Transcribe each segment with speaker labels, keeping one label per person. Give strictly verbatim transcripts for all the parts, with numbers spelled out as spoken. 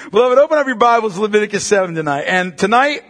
Speaker 1: Beloved, open up your Bibles to Leviticus seven tonight. And tonight,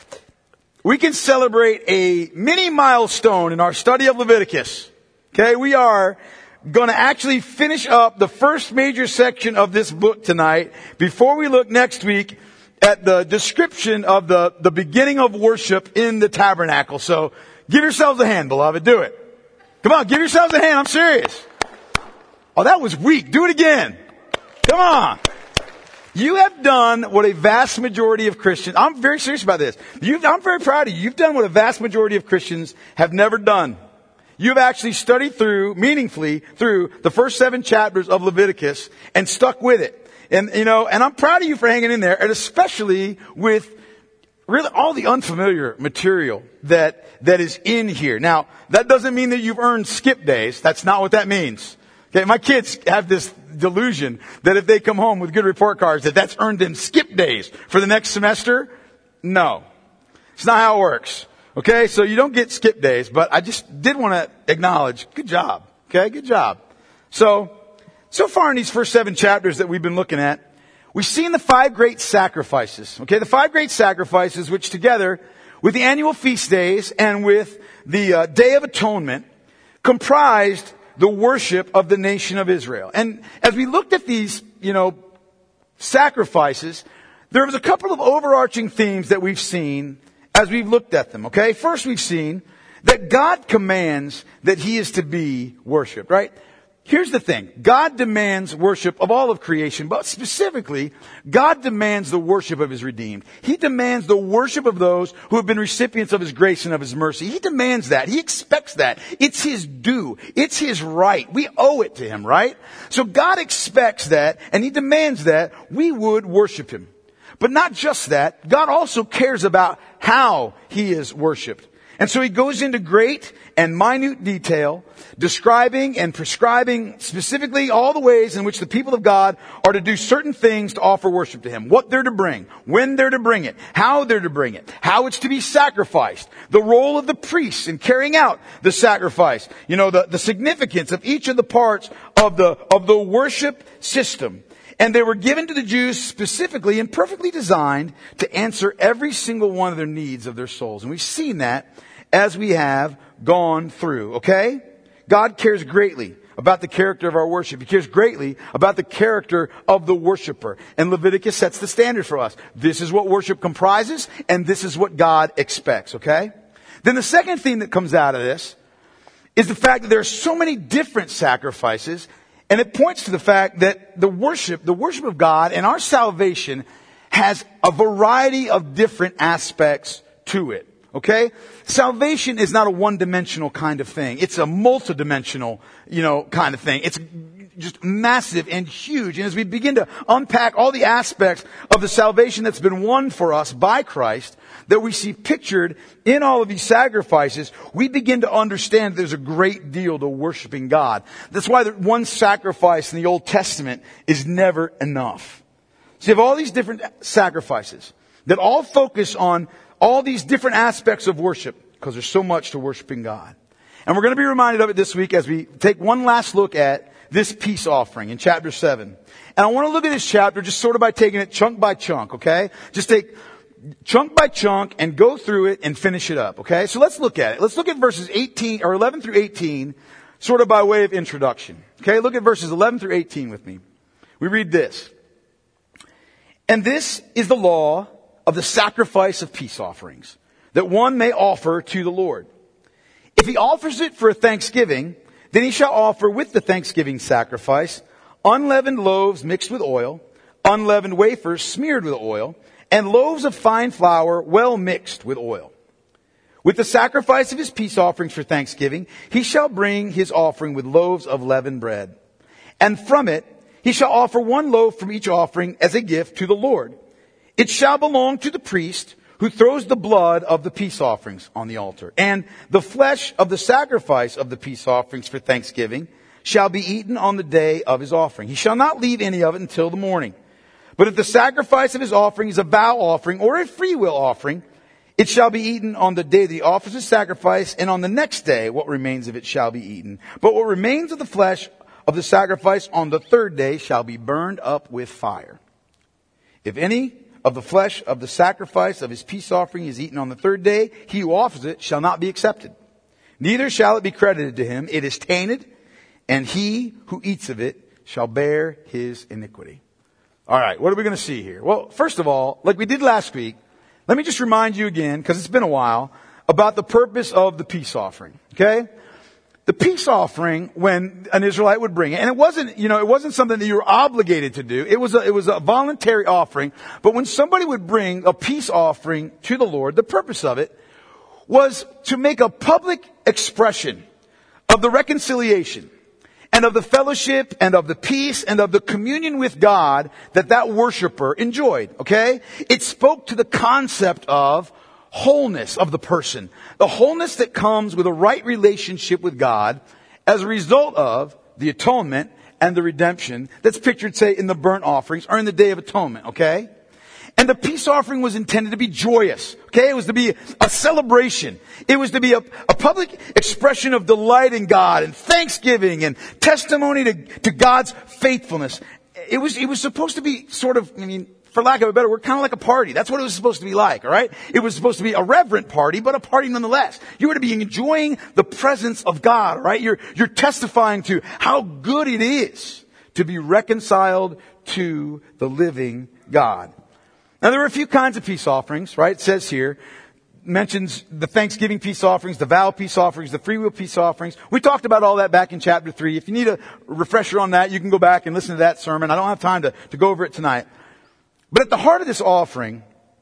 Speaker 1: we can celebrate a mini milestone in our study of Leviticus. Okay, we are going to actually finish up the first major section of this book tonight before we look next week at the description of the, the beginning of worship in the tabernacle. So give yourselves a hand, beloved. Do it. Come on, give yourselves a hand. I'm serious. Oh, that was weak. Do it again. Come on. You have done what a vast majority of Christians, I'm very serious about this. You've, I'm very proud of you. You've done what a vast majority of Christians have never done. You've actually studied through, meaningfully, through the first seven chapters of Leviticus and stuck with it. And, you know, and I'm proud of you for hanging in there, and especially with really all the unfamiliar material that, that is in here. Now, that doesn't mean that you've earned skip days. That's not what that means. Okay, my kids have this delusion that if they come home with good report cards, that that's earned them skip days for the next semester. No. It's not how it works. Okay, so you don't get skip days, but I just did want to acknowledge, good job. Okay, good job. So, so far in these first seven chapters that we've been looking at, we've seen the five great sacrifices. Okay, the five great sacrifices which together with the annual feast days and with the uh, Day of Atonement comprised the worship of the nation of Israel. And as we looked at these, you know, sacrifices, there was a couple of overarching themes that we've seen as we've looked at them, okay? First, we've seen that God commands that He is to be worshiped, right? Here's the thing. God demands worship of all of creation, but specifically, God demands the worship of His redeemed. He demands the worship of those who have been recipients of His grace and of His mercy. He demands that. He expects that. It's His due. It's His right. We owe it to Him, right? So God expects that, and He demands that we would worship Him. But not just that, God also cares about how He is worshiped. And so He goes into great and minute detail, describing and prescribing specifically all the ways in which the people of God are to do certain things to offer worship to Him. What they're to bring, when they're to bring it, how they're to bring it, how it's to be sacrificed, the role of the priests in carrying out the sacrifice, you know, the, the significance of each of the parts of the, of the worship system. And they were given to the Jews specifically and perfectly designed to answer every single one of their needs of their souls. And we've seen that as we have gone through, okay? God cares greatly about the character of our worship. He cares greatly about the character of the worshiper. And Leviticus sets the standard for us. This is what worship comprises, and this is what God expects, okay? Then the second thing that comes out of this is the fact that there are so many different sacrifices, and it points to the fact that the worship, the worship of God and our salvation has a variety of different aspects to it. Okay? Salvation is not a one-dimensional kind of thing. It's a multidimensional, you know, kind of thing. It's just massive and huge. And as we begin to unpack all the aspects of the salvation that's been won for us by Christ, that we see pictured in all of these sacrifices, we begin to understand there's a great deal to worshiping God. That's why the one sacrifice in the Old Testament is never enough. So you have all these different sacrifices that all focus on all these different aspects of worship, because there's so much to worshiping God. And we're going to be reminded of it this week as we take one last look at this peace offering in chapter seven. And I want to look at this chapter just sort of by taking it chunk by chunk, okay? Just take chunk by chunk and go through it and finish it up, okay? So let's look at it. Let's look at verses eighteen or eleven through eighteen, sort of by way of introduction. Okay, look at verses eleven through eighteen with me. We read this. And this is the law of the sacrifice of peace offerings, that one may offer to the Lord. If he offers it for a thanksgiving, then he shall offer with the thanksgiving sacrifice unleavened loaves mixed with oil, unleavened wafers smeared with oil, and loaves of fine flour well mixed with oil. With the sacrifice of his peace offerings for thanksgiving, he shall bring his offering with loaves of leavened bread. And from it he shall offer one loaf from each offering as a gift to the Lord. It shall belong to the priest who throws the blood of the peace offerings on the altar. And the flesh of the sacrifice of the peace offerings for thanksgiving shall be eaten on the day of his offering. He shall not leave any of it until the morning. But if the sacrifice of his offering is a vow offering or a free will offering, it shall be eaten on the day that he offers his sacrifice, and on the next day what remains of it shall be eaten. But what remains of the flesh of the sacrifice on the third day shall be burned up with fire. If any of the flesh of the sacrifice of his peace offering is eaten on the third day, he who offers it shall not be accepted. Neither shall it be credited to him. It is tainted, and he who eats of it shall bear his iniquity. All right, what are we going to see here? Well, first of all, like we did last week, let me just remind you again, because it's been a while, about the purpose of the peace offering. Okay? The peace offering, when an Israelite would bring it, and it wasn't, you know, it wasn't something that you were obligated to do. It was a, it was a voluntary offering. But when somebody would bring a peace offering to the Lord, the purpose of it was to make a public expression of the reconciliation and of the fellowship and of the peace and of the communion with God that that worshiper enjoyed. Okay? It spoke to the concept of wholeness of the person. The wholeness that comes with a right relationship with God as a result of the atonement and the redemption that's pictured, say, in the burnt offerings or in the Day of Atonement, okay? And the peace offering was intended to be joyous, okay? It was to be a celebration. It was to be a, a public expression of delight in God and thanksgiving and testimony to, to God's faithfulness. It was, it was supposed to be sort of, I mean, for lack of a better word, kind of like a party. That's what it was supposed to be like, all right? It was supposed to be a reverent party, but a party nonetheless. You were to be enjoying the presence of God, all right? You're, you're testifying to how good it is to be reconciled to the living God. Now, there were a few kinds of peace offerings, right? It says here, mentions the Thanksgiving peace offerings, the vow peace offerings, the free will peace offerings. We talked about all that back in chapter three. If you need a refresher on that, you can go back and listen to that sermon. I don't have time to, to go over it tonight. But at the heart of this offering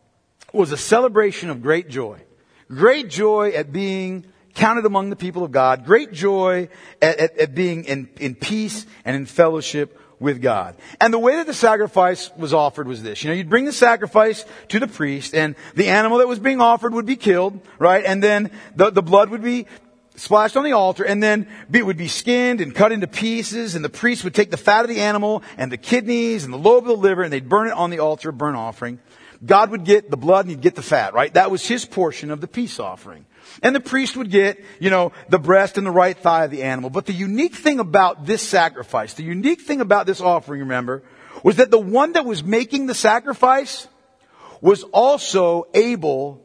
Speaker 1: was a celebration of great joy. Great joy at being counted among the people of God. Great joy at, at, at being in, in peace and in fellowship with God. And the way that the sacrifice was offered was this. You know, you'd bring the sacrifice to the priest, and the animal that was being offered would be killed, right? And then the, the blood would be splashed on the altar, and then it would be skinned and cut into pieces, and the priest would take the fat of the animal and the kidneys and the lobe of the liver, and they'd burn it on the altar of burnt offering. God would get the blood and he'd get the fat, right? That was his portion of the peace offering. And the priest would get, you know, the breast and the right thigh of the animal. But the unique thing about this sacrifice, the unique thing about this offering, remember, was that the one that was making the sacrifice was also able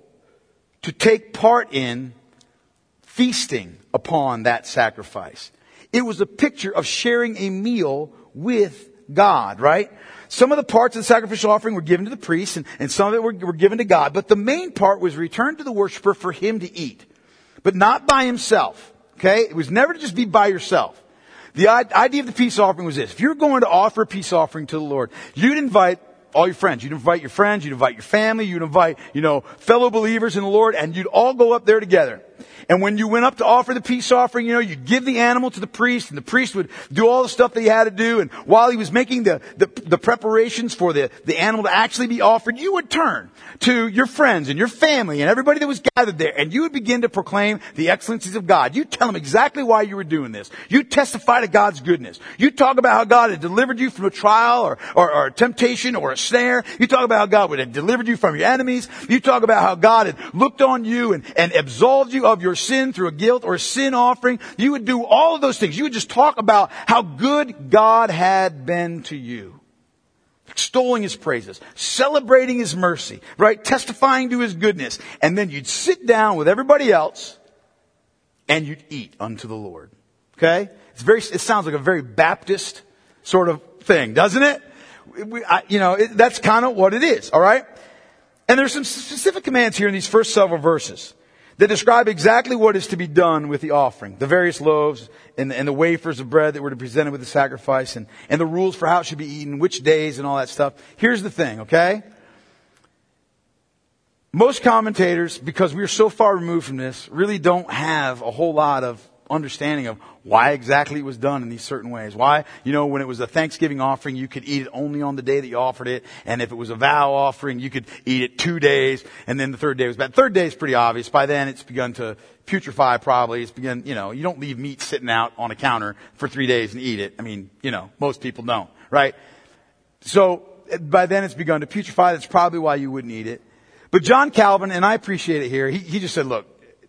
Speaker 1: to take part in feasting upon that sacrifice. It was a picture of sharing a meal with God, right? Some of the parts of the sacrificial offering were given to the priest, and, and some of it were, were given to God. But the main part was returned to the worshiper for him to eat. But not by himself. Okay? It was never to just be by yourself. The idea of the peace offering was this. If you're going to offer a peace offering to the Lord, you'd invite all your friends. You'd invite your friends. You'd invite your family. You'd invite, you know, fellow believers in the Lord, and you'd all go up there together. And when you went up to offer the peace offering, you know, you'd give the animal to the priest, and the priest would do all the stuff that he had to do. And while he was making the, the, the preparations for the, the animal to actually be offered, you would turn to your friends and your family and everybody that was gathered there, and you would begin to proclaim the excellencies of God. You'd tell them exactly why you were doing this. You'd testify to God's goodness. You'd talk about how God had delivered you from a trial or, or, or a temptation or a snare. You talk about how God would have delivered you from your enemies. You talk about how God had looked on you and, and absolved you of your sin through a guilt or a sin offering. You would do all of those things. You would just talk about how good God had been to you. Extolling his praises, celebrating his mercy, right? Testifying to his goodness. And then you'd sit down with everybody else and you'd eat unto the Lord. Okay? It's very, it sounds like a very Baptist sort of thing, doesn't it? We, I, you know, it, that's kind of what it is, all right? And there's some specific commands here in these first several verses that describe exactly what is to be done with the offering. The various loaves and the, and the wafers of bread that were to be presented with the sacrifice, and, and the rules for how it should be eaten, which days and all that stuff. Here's the thing, okay? Most commentators, because we are so far removed from this, really don't have a whole lot of understanding of why exactly it was done in these certain ways. Why, you know, when it was a Thanksgiving offering, you could eat it only on the day that you offered it. And if it was a vow offering, you could eat it two days. And then the third day was bad. Third day is pretty obvious. By then it's begun to putrefy probably. It's begun, you know, you don't leave meat sitting out on a counter for three days and eat it. I mean, you know, most people don't, right? So by then it's begun to putrefy. That's probably why you wouldn't eat it. But John Calvin, and I appreciate it here, he, he just said, look,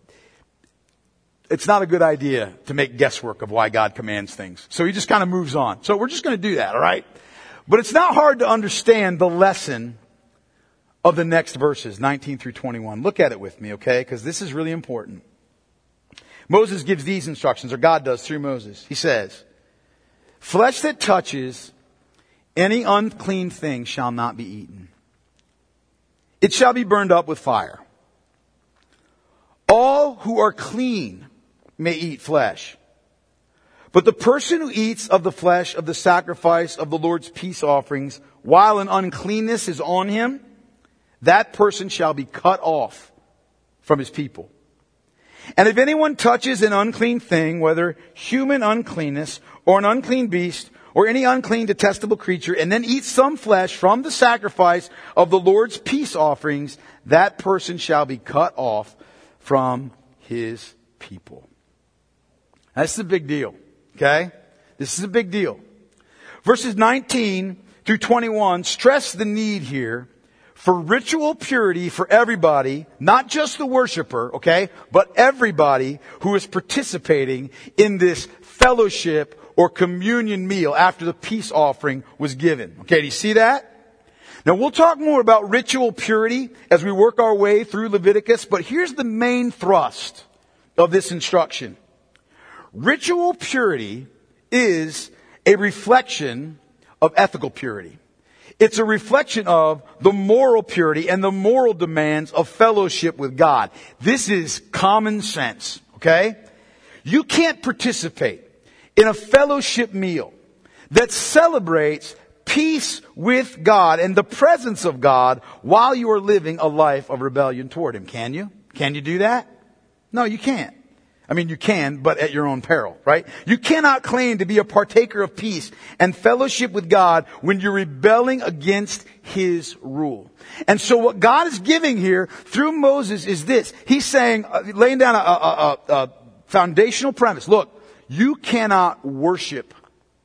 Speaker 1: it's not a good idea to make guesswork of why God commands things. So he just kind of moves on. So we're just going to do that, all right? But it's not hard to understand the lesson of the next verses, nineteen through twenty-one. Look at it with me, okay? Because this is really important. Moses gives these instructions, or God does through Moses. He says, flesh that touches any unclean thing shall not be eaten. It shall be burned up with fire. All who are clean may eat flesh. But the person who eats of the flesh of the sacrifice of the Lord's peace offerings, while an uncleanness is on him, that person shall be cut off from his people. And if anyone touches an unclean thing, whether human uncleanness or an unclean beast or any unclean detestable creature, and then eats some flesh from the sacrifice of the Lord's peace offerings, that person shall be cut off from his people. That's a big deal. Okay? This is a big deal. Verses nineteen through twenty-one stress the need here for ritual purity for everybody, not just the worshiper, okay, but everybody who is participating in this fellowship or communion meal after the peace offering was given. Okay, do you see that? Now we'll talk more about ritual purity as we work our way through Leviticus, but here's the main thrust of this instruction. Ritual purity is a reflection of ethical purity. It's a reflection of the moral purity and the moral demands of fellowship with God. This is common sense, okay? You can't participate in a fellowship meal that celebrates peace with God and the presence of God while you are living a life of rebellion toward Him. Can you? Can you do that? No, you can't. I mean, you can, but at your own peril, right? You cannot claim to be a partaker of peace and fellowship with God when you're rebelling against His rule. And so what God is giving here through Moses is this. He's saying, uh, laying down a, a, a, a foundational premise. Look, you cannot worship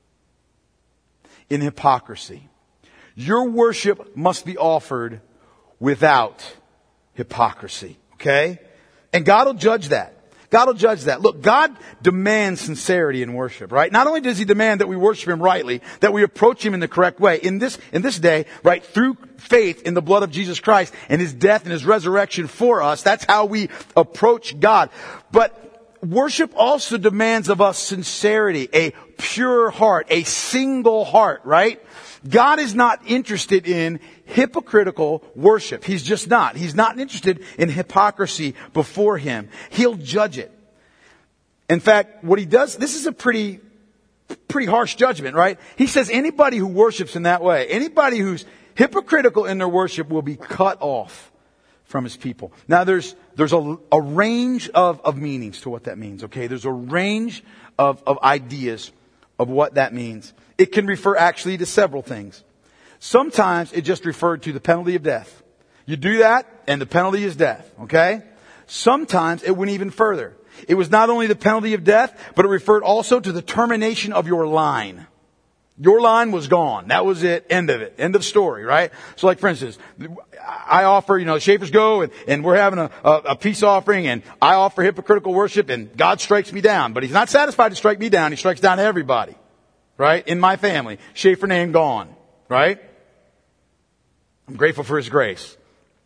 Speaker 1: in hypocrisy. Your worship must be offered without hypocrisy, okay? And God will judge that. God will judge that. Look, God demands sincerity in worship, right? Not only does He demand that we worship Him rightly, that we approach Him in the correct way, in this, in this day, right, through faith in the blood of Jesus Christ and His death and His resurrection for us. That's how we approach God. But worship also demands of us sincerity, a pure heart, a single heart, right? God is not interested in hypocritical worship. He's just not. He's not interested in hypocrisy before Him. He'll judge it. In fact, what He does, this is a pretty, pretty harsh judgment, right? He says anybody who worships in that way, anybody who's hypocritical in their worship will be cut off from His people. Now there's, there's a, a range of, of meanings to what that means, okay? There's a range of, of ideas of what that means. It can refer actually to several things. Sometimes it just referred to the penalty of death. You do that and the penalty is death, okay? Sometimes it went even further. It was not only the penalty of death, but it referred also to the termination of your line. Your line was gone. That was it. End of it. End of story, right? So like for instance, I offer, you know, Schaefer's Go and, and we're having a, a, a peace offering and I offer hypocritical worship and God strikes me down. But He's not satisfied to strike me down. He strikes down everybody, right? In my family. Schaefer name gone, right? I'm grateful for His grace.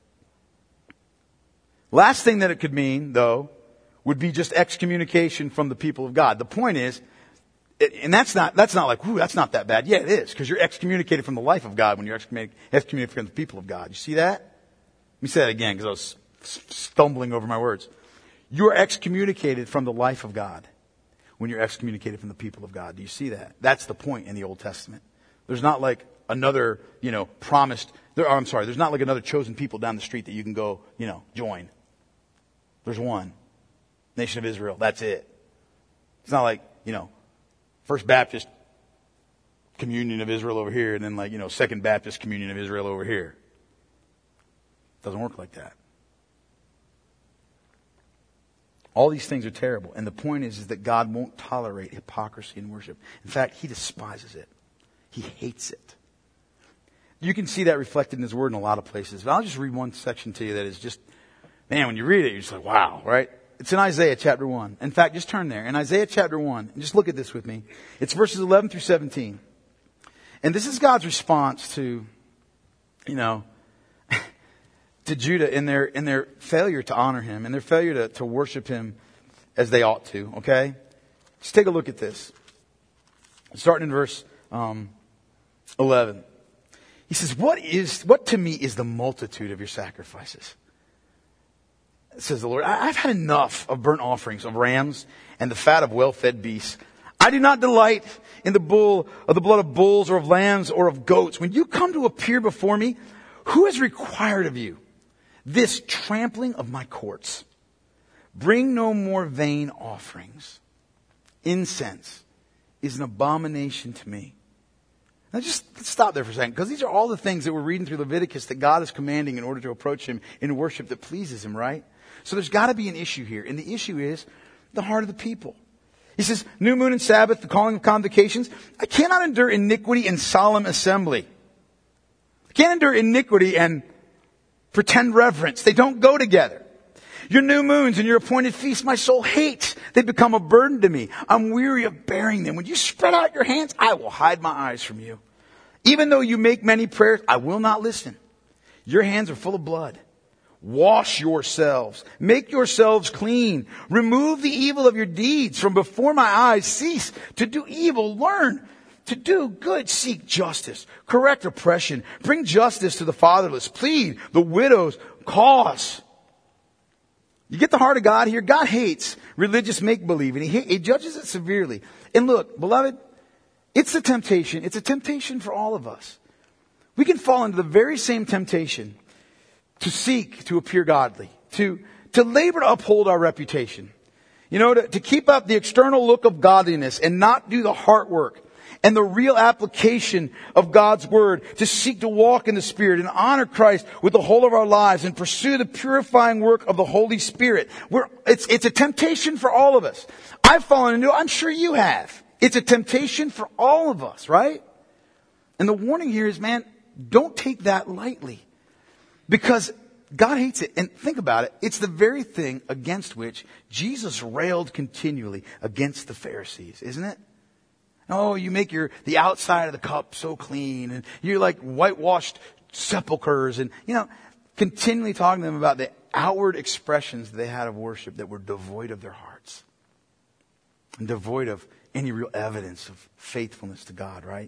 Speaker 1: Last thing that it could mean, though, would be just excommunication from the people of God. The point is, and that's not, that's not like, ooh, that's not that bad. Yeah, it is, because you're excommunicated from the life of God when you're excommunicated, excommunicated from the people of God. You see that? Let me say that again, because I was stumbling over my words. You are excommunicated from the life of God when you're excommunicated from the people of God. Do you see that? That's the point in the Old Testament. There's not like another, you know, promised, there, oh, I'm sorry, there's not like another chosen people down the street that you can go, you know, join. There's one. Nation of Israel. That's it. It's not like, you know, First Baptist Communion of Israel over here and then like, you know, Second Baptist Communion of Israel over here. It doesn't work like that. All these things are terrible. And the point is, is that God won't tolerate hypocrisy in worship. In fact, He despises it. He hates it. You can see that reflected in His Word in a lot of places. But I'll just read one section to you that is just, man, when you read it, you're just like, wow, right? It's in Isaiah chapter one. In fact, just turn there. In Isaiah chapter one, and just look at this with me. It's verses eleven through seventeen. And this is God's response to, you know, to Judah in their, in their failure to honor him, and their failure to, to worship him as they ought to, okay? Just take a look at this. Starting in verse um, eleven. He says, what is, what to me is the multitude of your sacrifices? Says the Lord, I've had enough of burnt offerings of rams and the fat of well-fed beasts. I do not delight in the bull, of the blood of bulls or of lambs or of goats. When you come to appear before me, who has required of you this trampling of my courts? Bring no more vain offerings. Incense is an abomination to me. Now just stop there for a second, because these are all the things that we're reading through Leviticus that God is commanding in order to approach him in worship that pleases him, right? So there's got to be an issue here, and the issue is the heart of the people. He says, new moon and Sabbath, the calling of convocations. I cannot endure iniquity and solemn assembly. I can't endure iniquity and pretend reverence. They don't go together. Your new moons and your appointed feasts, my soul hates. They become a burden to me. I'm weary of bearing them. When you spread out your hands, I will hide my eyes from you. Even though you make many prayers, I will not listen. Your hands are full of blood. Wash yourselves. Make yourselves clean. Remove the evil of your deeds from before my eyes. Cease to do evil. Learn to do good. Seek justice. Correct oppression. Bring justice to the fatherless. Plead the widow's cause. You get the heart of God here? God hates religious make-believe, and he, he judges it severely. And look, beloved, it's a temptation. It's a temptation for all of us. We can fall into the very same temptation to seek to appear godly, to, to labor to uphold our reputation, you know, to, to keep up the external look of godliness and not do the heart work and the real application of God's word, to seek to walk in the Spirit and honor Christ with the whole of our lives and pursue the purifying work of the Holy Spirit. We're, it's, it's a temptation for all of us. I've fallen into it. I'm sure you have. It's a temptation for all of us, right? And the warning here is, man, don't take that lightly, because God hates it. And think about it. It's the very thing against which Jesus railed continually against the Pharisees, isn't it? Oh, you make your, the outside of the cup so clean, and you're like whitewashed sepulchers, and, you know, continually talking to them about the outward expressions that they had of worship that were devoid of their hearts and devoid of any real evidence of faithfulness to God, right?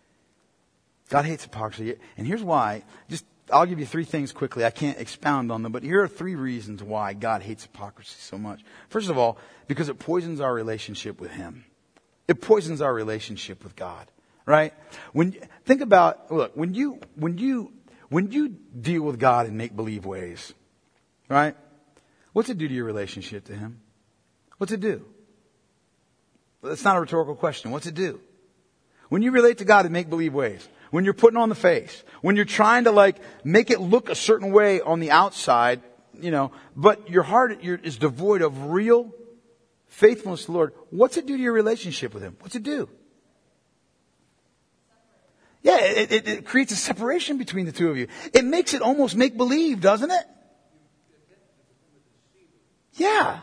Speaker 1: God hates hypocrisy. And here's why. Just, I'll give you three things quickly. I can't expound on them, but here are three reasons why God hates hypocrisy so much. First of all, because it poisons our relationship with him. It poisons our relationship with God, right? When, think about, look, when you, when you, when you deal with God in make-believe ways, right? What's it do to your relationship to him? What's it do? That's not a rhetorical question. What's it do? When you relate to God in make-believe ways, when you're putting on the face, when you're trying to like make it look a certain way on the outside, you know, but your heart is devoid of real faithfulness to the Lord, what's it do to your relationship with him? What's it do? Yeah, it, it, it creates a separation between the two of you. It makes it almost make-believe, doesn't it? Yeah.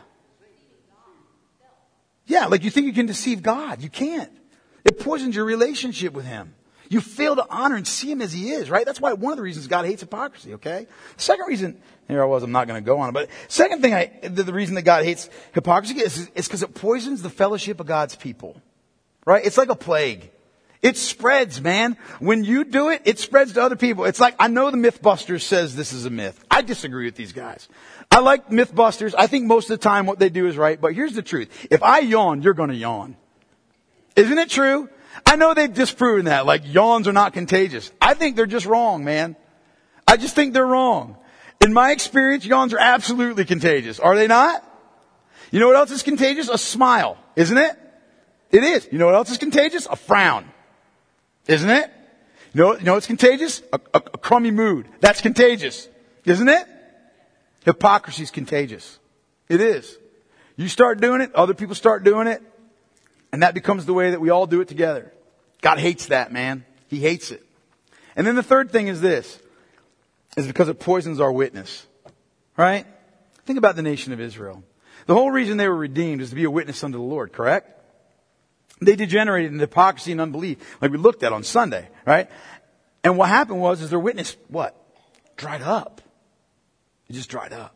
Speaker 1: Yeah, like you think you can deceive God. You can't. It poisons your relationship with him. You fail to honor and see him as he is, right? That's why one of the reasons God hates hypocrisy, okay? The second reason, here I was, I'm not going to go on it, but second thing, I, the, the reason that God hates hypocrisy is because it poisons the fellowship of God's people, right? It's like a plague. It spreads, man. When you do it, it spreads to other people. It's like, I know the Mythbusters says this is a myth. I disagree with these guys. I like Mythbusters. I think most of the time what they do is right, but here's the truth. If I yawn, you're going to yawn. Isn't it true? I know they've disproven that, like yawns are not contagious. I think they're just wrong, man. I just think they're wrong. In my experience, yawns are absolutely contagious. Are they not? You know what else is contagious? A smile, isn't it? It is. You know what else is contagious? A frown. Isn't it? You know, you know what's contagious? A, a, a crummy mood. That's contagious. Isn't it? Hypocrisy is contagious. It is. You start doing it, other people start doing it, and that becomes the way that we all do it together. God hates that, man. He hates it. And then the third thing is this, is because it poisons our witness. Right? Think about the nation of Israel. The whole reason they were redeemed is to be a witness unto the Lord, correct? They degenerated into hypocrisy and unbelief, like we looked at on Sunday, right? And what happened was, is their witness, what? Dried up. It just dried up.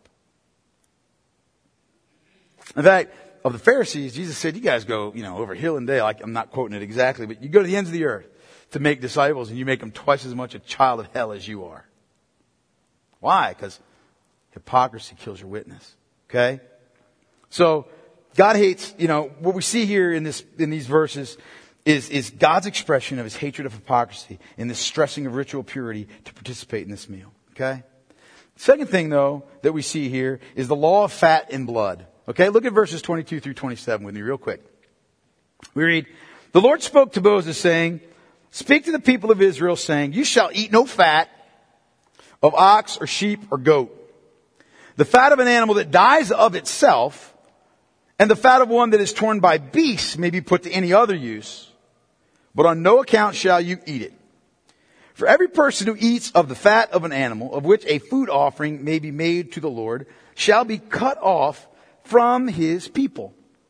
Speaker 1: In fact, of the Pharisees, Jesus said, you guys go, you know, over hill and dale. Like, I'm not quoting it exactly, but you go to the ends of the earth to make disciples, and you make them twice as much a child of hell as you are. Why? Because hypocrisy kills your witness. Okay? So, God hates, you know, what we see here in this, in these verses is, is God's expression of his hatred of hypocrisy in this stressing of ritual purity to participate in this meal. Okay? Second thing, though, that we see here is the law of fat and blood. Okay? Look at verses twenty-two through twenty-seven with me real quick. We read, the Lord spoke to Moses saying, speak to the people of Israel saying, you shall eat no fat of ox or sheep or goat. The fat of an animal that dies of itself, and the fat of one that is torn by beasts may be put to any other use, but on no account shall you eat it. For every person who eats of the fat of an animal, of which a food offering may be made to the Lord, shall be cut off from his people.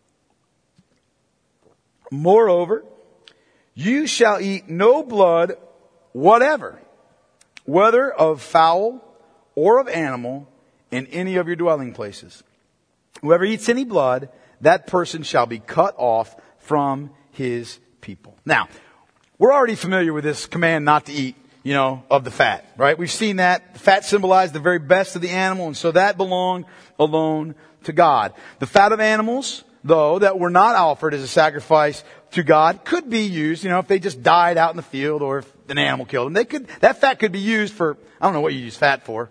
Speaker 1: Moreover, you shall eat no blood whatever, whether of fowl or of animal, in any of your dwelling places. Whoever eats any blood, that person shall be cut off from his people. Now, we're already familiar with this command not to eat, you know, of the fat, right? We've seen that. Fat symbolized the very best of the animal, and so that belonged alone to God. The fat of animals, though, that were not offered as a sacrifice to God could be used, you know, if they just died out in the field or if an animal killed them. They could, that fat could be used for, I don't know what you use fat for.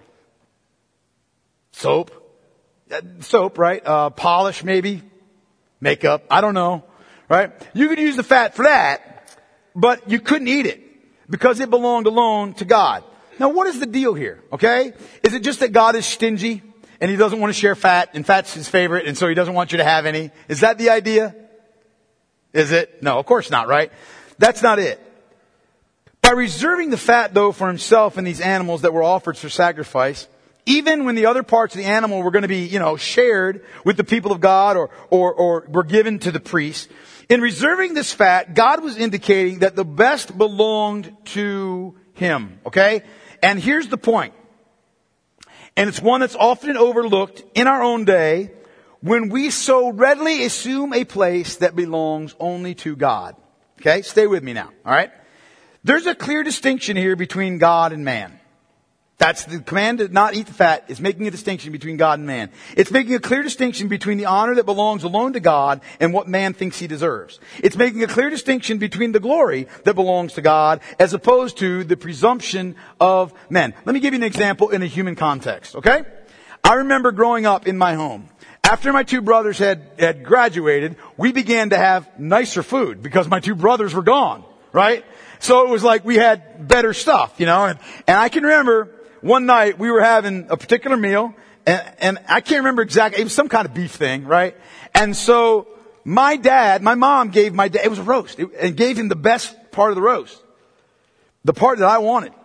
Speaker 1: Soap. Soap, right? Uh, polish maybe. Makeup. I don't know. Right? You could use the fat for that, but you couldn't eat it because it belonged alone to God. Now what is the deal here? Okay? Is it just that God is stingy and he doesn't want to share fat and fat's his favorite and so he doesn't want you to have any? Is that the idea? Is it? No, of course not, right? That's not it. By reserving the fat though for himself and these animals that were offered for sacrifice, even when the other parts of the animal were going to be, you know, shared with the people of God or, or, or were given to the priests, in reserving this fat, God was indicating that the best belonged to him. Okay? And here's the point. And it's one that's often overlooked in our own day when we so readily assume a place that belongs only to God. Okay? Stay with me now. Alright? There's a clear distinction here between God and man. That's the command to not eat the fat is making a distinction between God and man. It's making a clear distinction between the honor that belongs alone to God and what man thinks he deserves. It's making a clear distinction between the glory that belongs to God as opposed to the presumption of men. Let me give you an example in a human context, okay? I remember growing up in my home. After my two brothers had, had graduated, we began to have nicer food because my two brothers were gone, right? So it was like we had better stuff, you know, and, and I can remember one night we were having a particular meal and, and I can't remember exactly, it was some kind of beef thing, right? And so my dad, my mom gave my dad, it was a roast, it, and gave him the best part of the roast. The part that I wanted.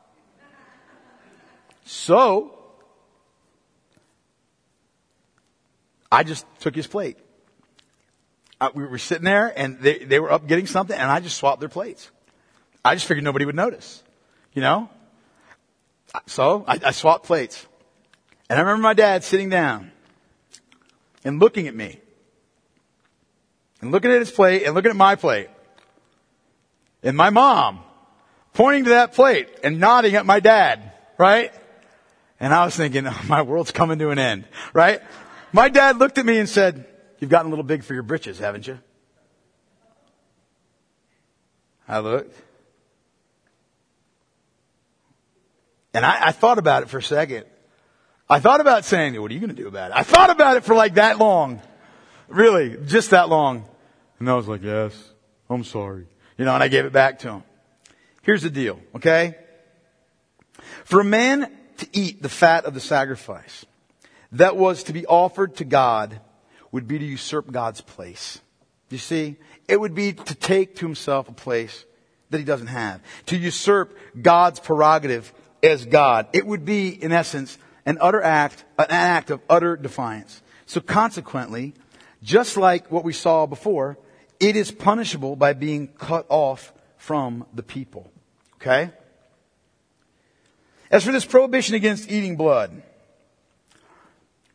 Speaker 1: So, I just took his plate. Uh, we were sitting there and they, they were up getting something and I just swapped their plates. I just figured nobody would notice, you know? So I, I swapped plates. And I remember my dad sitting down and looking at me and looking at his plate and looking at my plate and my mom pointing to that plate and nodding at my dad, right? And I was thinking, oh, my world's coming to an end, right? My dad looked at me and said, you've gotten a little big for your britches, haven't you? I looked. And I, I thought about it for a second. I thought about saying, what are you going to do about it? I thought about it for like that long. Really, just that long. And I was like, yes, I'm sorry. You know, and I gave it back to him. Here's the deal, okay? For a man to eat the fat of the sacrifice that was to be offered to God would be to usurp God's place. You see, it would be to take to himself a place that he doesn't have. To usurp God's prerogative as God. It would be, in essence, an utter act, an act of utter defiance. So consequently, just like what we saw before, it is punishable by being cut off from the people. Okay? As for this prohibition against eating blood,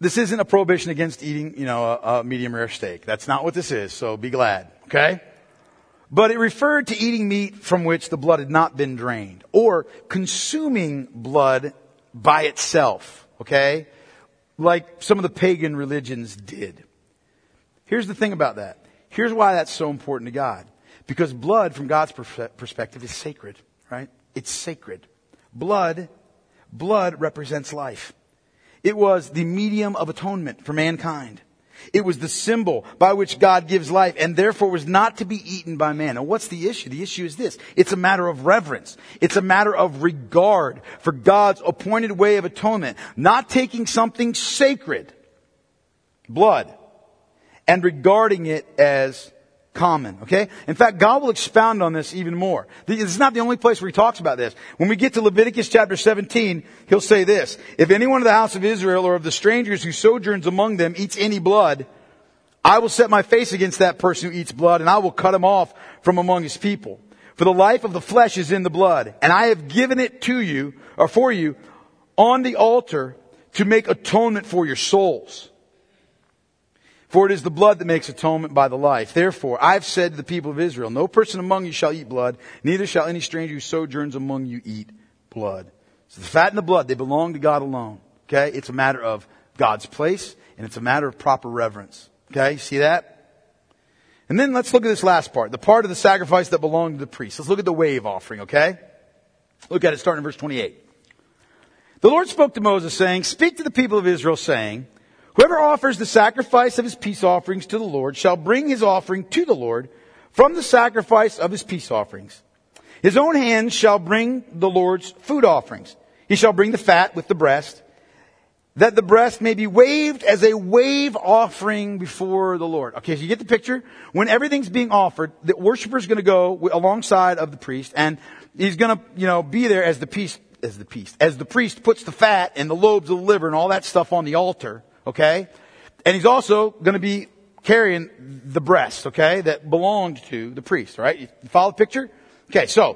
Speaker 1: this isn't a prohibition against eating, you know, a, a medium rare steak. That's not what this is, so be glad, okay? But it referred to eating meat from which the blood had not been drained, or consuming blood by itself, okay? Like some of the pagan religions did. Here's the thing about that. Here's why that's so important to God. Because blood, from God's perspective, is sacred, right? It's sacred. Blood, blood represents life. It was the medium of atonement for mankind. It was the symbol by which God gives life, and therefore was not to be eaten by man. Now, what's the issue? The issue is this. It's a matter of reverence. It's a matter of regard for God's appointed way of atonement. Not taking something sacred, blood, and regarding it as common, okay? In fact, God will expound on this even more. This is not the only place where he talks about this. When we get to Leviticus chapter seventeen, he'll say this: if anyone of the house of Israel or of the strangers who sojourns among them eats any blood, I will set my face against that person who eats blood, and I will cut him off from among his people. For the life of the flesh is in the blood, and I have given it to you, or for you, on the altar to make atonement for your souls. For it is the blood that makes atonement by the life. Therefore, I've said to the people of Israel, no person among you shall eat blood, neither shall any stranger who sojourns among you eat blood. So the fat and the blood, they belong to God alone. Okay? It's a matter of God's place, and it's a matter of proper reverence. Okay? See that? And then let's look at this last part, the part of the sacrifice that belonged to the priest. Let's look at the wave offering, okay? Look at it starting in verse twenty-eight. The Lord spoke to Moses, saying, speak to the people of Israel, saying, whoever offers the sacrifice of his peace offerings to the Lord shall bring his offering to the Lord from the sacrifice of his peace offerings. His own hands shall bring the Lord's food offerings. He shall bring the fat with the breast, that the breast may be waved as a wave offering before the Lord. Okay, so you get the picture? When everything's being offered, the worshiper's going to go alongside of the priest, and he's going to, you know, be there as the priest, as the priest, as the priest puts the fat and the lobes of the liver and all that stuff on the altar. Okay? And he's also going to be carrying the breast, okay, that belonged to the priest, right? You follow the picture? Okay, so,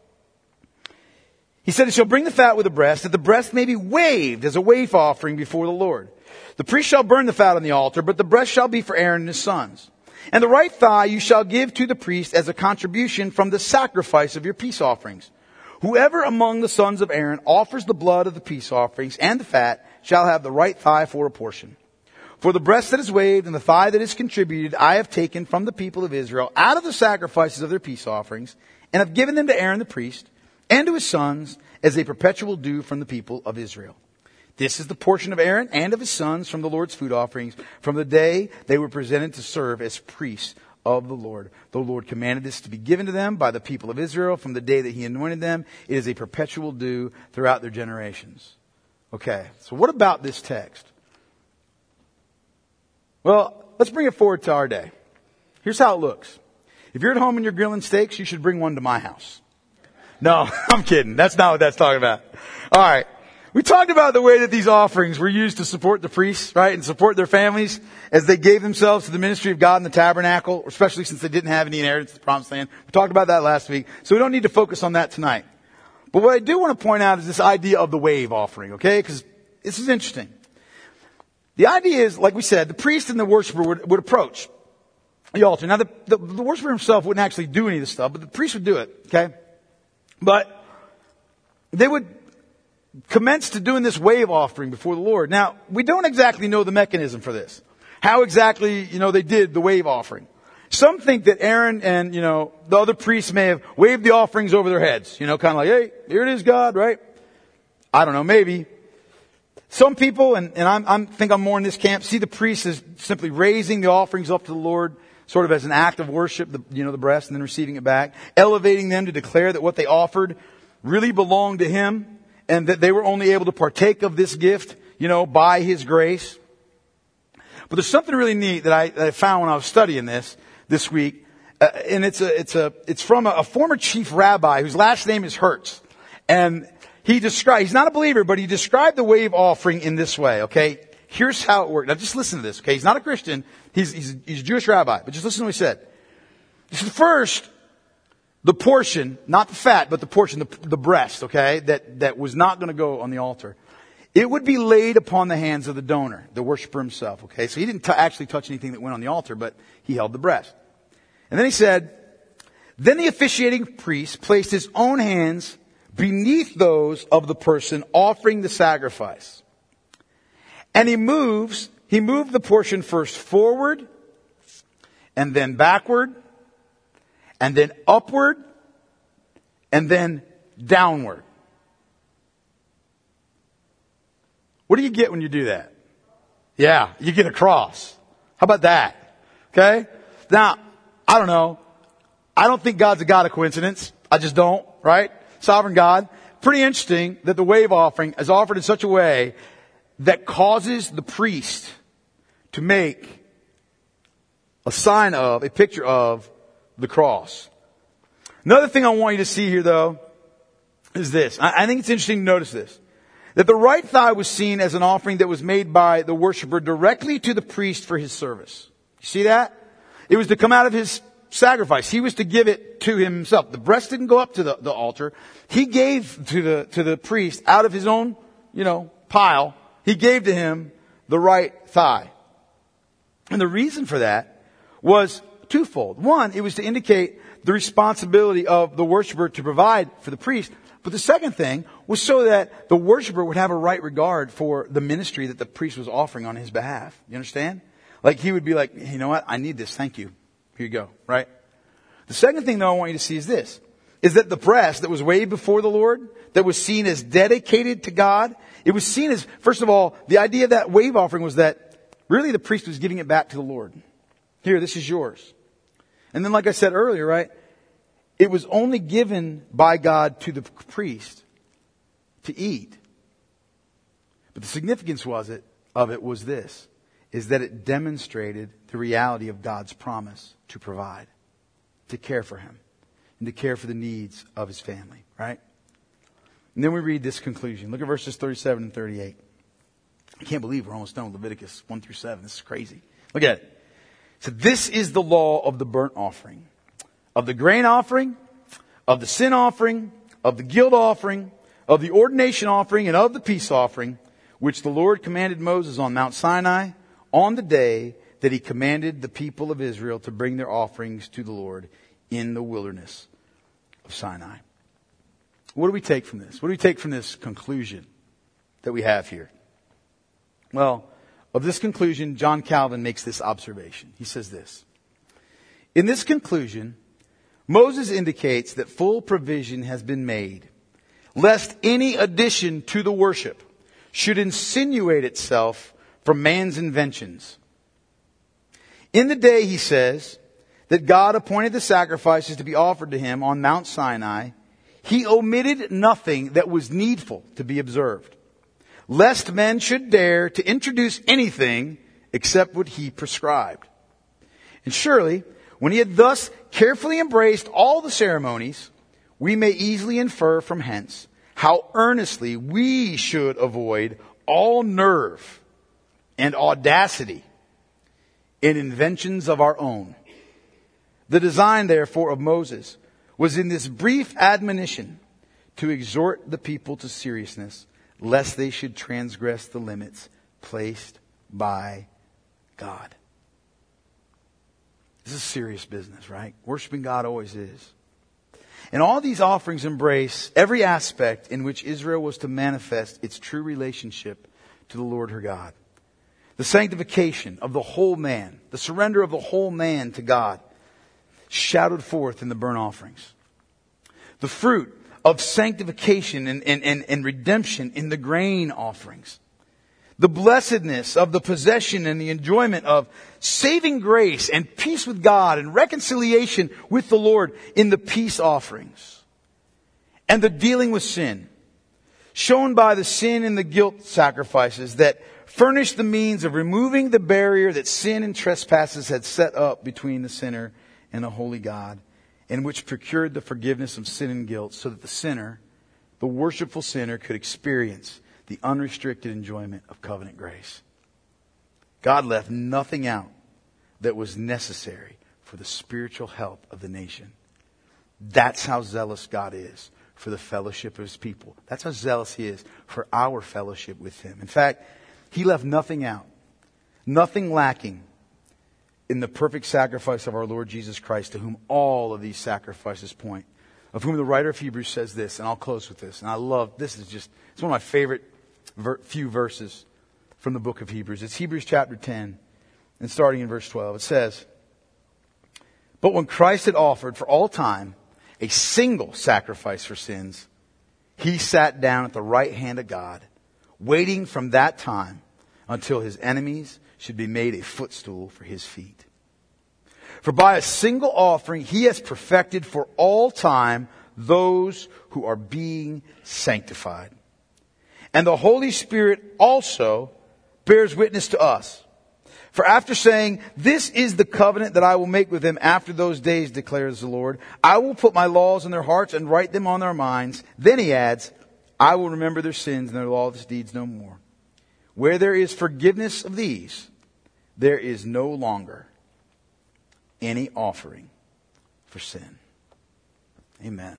Speaker 1: he said, he shall bring the fat with the breast, that the breast may be waved as a wave offering before the Lord. The priest shall burn the fat on the altar, but the breast shall be for Aaron and his sons. And the right thigh you shall give to the priest as a contribution from the sacrifice of your peace offerings. Whoever among the sons of Aaron offers the blood of the peace offerings and the fat shall have the right thigh for a portion. For the breast that is waved and the thigh that is contributed, I have taken from the people of Israel out of the sacrifices of their peace offerings, and have given them to Aaron the priest and to his sons as a perpetual due from the people of Israel. This is the portion of Aaron and of his sons from the Lord's food offerings from the day they were presented to serve as priests of the Lord. The Lord commanded this to be given to them by the people of Israel from the day that he anointed them. It is a perpetual due throughout their generations. Okay, so what about this text? Well, let's bring it forward to our day. Here's how it looks. If you're at home and you're grilling steaks, you should bring one to my house. No, I'm kidding. That's not what that's talking about. All right. We talked about the way that these offerings were used to support the priests, right, and support their families as they gave themselves to the ministry of God in the tabernacle, especially since they didn't have any inheritance in the promised land. We talked about that last week, so we don't need to focus on that tonight. But what I do want to point out is this idea of the wave offering, okay? Because this is interesting. The idea is, like we said, the priest and the worshiper would, would approach the altar. Now, the, the, the worshiper himself wouldn't actually do any of this stuff, but the priest would do it, okay? But they would commence to doing this wave offering before the Lord. Now, we don't exactly know the mechanism for this. How exactly, you know, they did the wave offering. Some think that Aaron and, you know, the other priests may have waved the offerings over their heads. You know, kind of like, hey, here it is, God, right? I don't know, maybe. Some people, and, and I'm, I'm think I'm more in this camp, see the priest as simply raising the offerings up to the Lord, sort of as an act of worship, the, you know, the breast, and then receiving it back, elevating them to declare that what they offered really belonged to Him, and that they were only able to partake of this gift, you know, by His grace. But there's something really neat that I, that I found when I was studying this this week, uh, and it's a it's a it's from a, a former chief rabbi whose last name is Hertz, and he described he's not a believer, but he described the wave offering in this way. Okay, here's how it worked. Now, just listen to this. Okay, he's not a Christian. He's he's he's a Jewish rabbi, but just listen to what he said. He said, first, the portion, not the fat, but the portion, the, the breast, okay, that, that was not going to go on the altar. it would be laid upon the hands of the donor, the worshiper himself. Okay, so he didn't t- actually touch anything that went on the altar, but he held the breast. And then he said, then the officiating priest placed his own hands beneath those of the person offering the sacrifice. And he moves, he moved the portion first forward, and then backward, and then upward, and then downward. What do you get when you do that? Yeah, you get a cross. How about that? Okay? Now, I don't know. I don't think God's a God of coincidence. I just don't, right? Sovereign God. Pretty interesting that the wave offering is offered in such a way that causes the priest to make a sign of, a picture of the cross. Another thing I want you to see here, though, is this. I, I think it's interesting to notice this. That the right thigh was seen as an offering that was made by the worshiper directly to the priest for his service. You see that? It was to come out of his sacrifice. He was to give it to himself. The breast didn't go up to the, the altar. He gave to the, to the priest out of his own, you know, pile. He gave to him the right thigh. And the reason for that was twofold. One, it was to indicate the responsibility of the worshiper to provide for the priest. But the second thing was so that the worshiper would have a right regard for the ministry that the priest was offering on his behalf. You understand? Like he would be like, you know what? I need this. Thank you. Here you go. Right? The second thing, though, I want you to see is this. Is that the breast that was waved before the Lord, that was seen as dedicated to God, it was seen as, first of all, the idea of that wave offering was that really the priest was giving it back to the Lord. Here, this is yours. And then, like I said earlier, right, it was only given by God to the priest to eat. But the significance was it, of it was this, is that it demonstrated the reality of God's promise to provide, to care for him, and to care for the needs of his family, right? And then we read this conclusion. Look at verses thirty-seven and thirty-eight. I can't believe we're almost done with Leviticus one through seven. This is crazy. Look at it. So this is the law of the burnt offering, of the grain offering, of the sin offering, of the guilt offering, of the ordination offering, and of the peace offering, which the Lord commanded Moses on Mount Sinai on the day that he commanded the people of Israel to bring their offerings to the Lord in the wilderness of Sinai. What do we take from this? What do we take from this conclusion that we have here? Well, of this conclusion, John Calvin makes this observation. He says this. In this conclusion, Moses indicates that full provision has been made, lest any addition to the worship should insinuate itself from man's inventions. In the day, he says, that God appointed the sacrifices to be offered to him on Mount Sinai, he omitted nothing that was needful to be observed, lest men should dare to introduce anything except what he prescribed. And surely, when he had thus carefully embraced all the ceremonies, we may easily infer from hence how earnestly we should avoid all nerve and audacity in inventions of our own. The design, therefore, of Moses was in this brief admonition to exhort the people to seriousness, lest they should transgress the limits placed by God. This is serious business, right? Worshiping God always is. And all these offerings embrace every aspect in which Israel was to manifest its true relationship to the Lord her God. The sanctification of the whole man, the surrender of the whole man to God, shadowed forth in the burnt offerings. The fruit of sanctification and, and, and, and redemption in the grain offerings. The blessedness of the possession and the enjoyment of saving grace and peace with God and reconciliation with the Lord in the peace offerings. And the dealing with sin, shown by the sin and the guilt sacrifices that furnished the means of removing the barrier that sin and trespasses had set up between the sinner and a holy God, and which procured the forgiveness of sin and guilt so that the sinner, the worshipful sinner, could experience the unrestricted enjoyment of covenant grace. God left nothing out that was necessary for the spiritual help of the nation. That's how zealous God is for the fellowship of his people. That's how zealous he is for our fellowship with him. In fact, he left nothing out, nothing lacking in the perfect sacrifice of our Lord Jesus Christ, to whom all of these sacrifices point. Of whom the writer of Hebrews says this, and I'll close with this. And I love, this is just, it's one of my favorite ver- few verses from the book of Hebrews. It's Hebrews chapter ten, and starting in verse twelve. It says, "But when Christ had offered for all time a single sacrifice for sins, he sat down at the right hand of God, waiting from that time until his enemies should be made a footstool for his feet. For by a single offering he has perfected for all time those who are being sanctified. And the Holy Spirit also bears witness to us. For after saying, 'This is the covenant that I will make with them after those days, declares the Lord. I will put my laws in their hearts and write them on their minds.' Then he adds, 'I will remember their sins and their lawless deeds no more.' Where there is forgiveness of these, there is no longer any offering for sin." Amen.